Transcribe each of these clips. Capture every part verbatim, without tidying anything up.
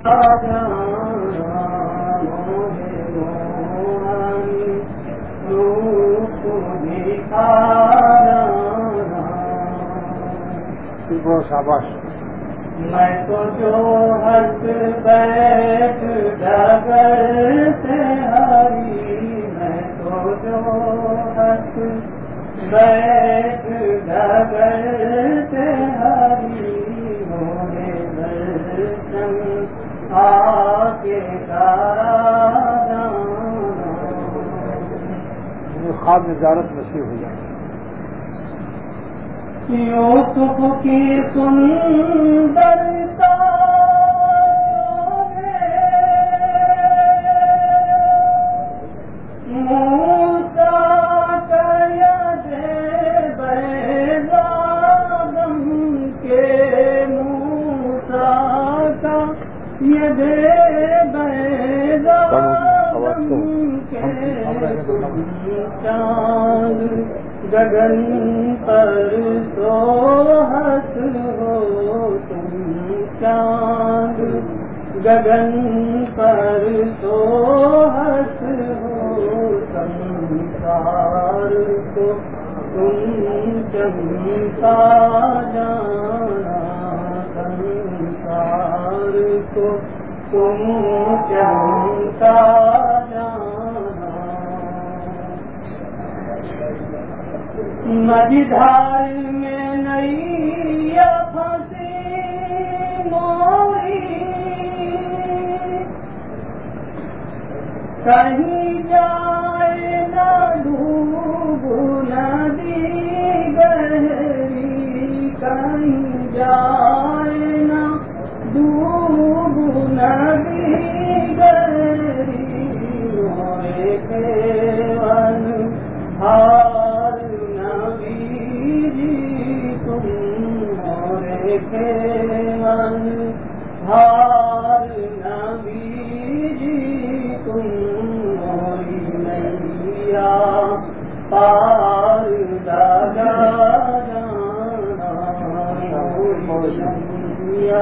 شاباش. میں تو جو ہنس بیٹھ ڈگر سے ہری، میں تو جو ہنس بیٹھ ڈگر سے ہری، موہے درشن آ کے کرا جانا. خواب میں زیارت نصیب ہو جائے. یوسف کی سندرتا موسیٰ کا ید بیضا دم کے، موسیٰ کا ید بیضا دم کے، چاند گگن پر سوہت ہو تم، چاند گگن پر سوہت ہو، سنسار کو تم چمکا جانا، سنسار کو تم چمکا جانا. مجھار میں نئی پھنسی موری، کہیں جائے نہ ڈوب ندی گہری، کہیں جائے نہ ڈوب ندی گہری، ہوئے کیون ہار نبی جی تم، مورے کیون ہار نبی جی تم، موری نیا پار لگا جانا، موری نیا.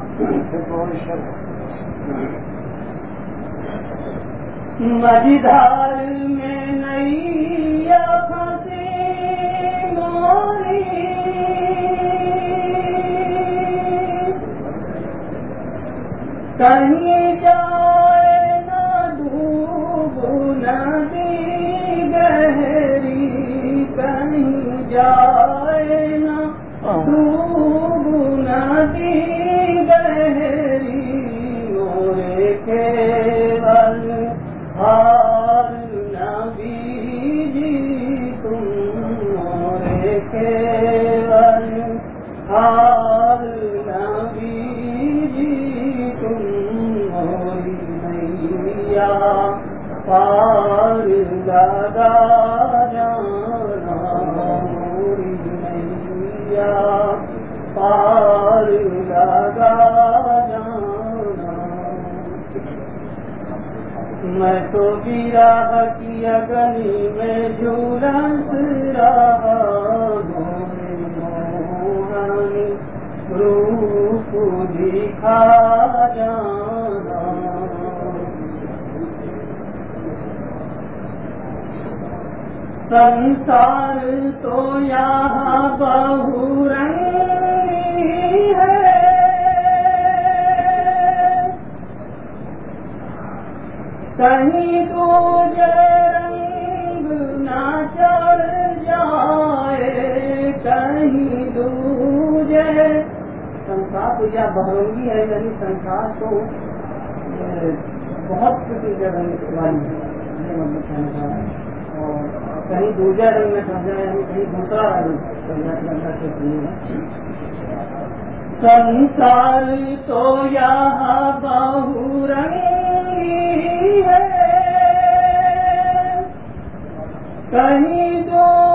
مجھار میں نیا پھنسی موری، کہیں جائے نہ ڈوب ندی گہری، کہیں جائے نہ ڈوب ندی گہری، مورے کیول ہار نبی جی تم، مورے کیول ہار نبی جی تم، موری نیا پار لگا جانا، موری نیا پار لگا جانا. میں تو بیراہ کی اگنی میں جھولس رہا ہوں، موہانی روپ دکھا جانا. سنسار تو یہاں بہو رنگی ہے، کہیں تجھے رنگ نہ چڑھ جائے، کہیں تجھے سنسار تو یا بہرنگی ہے، یعنی سنسار تو بہت کسی رنگ والی ہے، مطلب کہنے کا ہے. اور کہیں دوسرے رنگ میں سمجھا، یعنی کہیں دوسرا رنگ سنسار تو یہاں بہو رنگی ہے، کہیں دو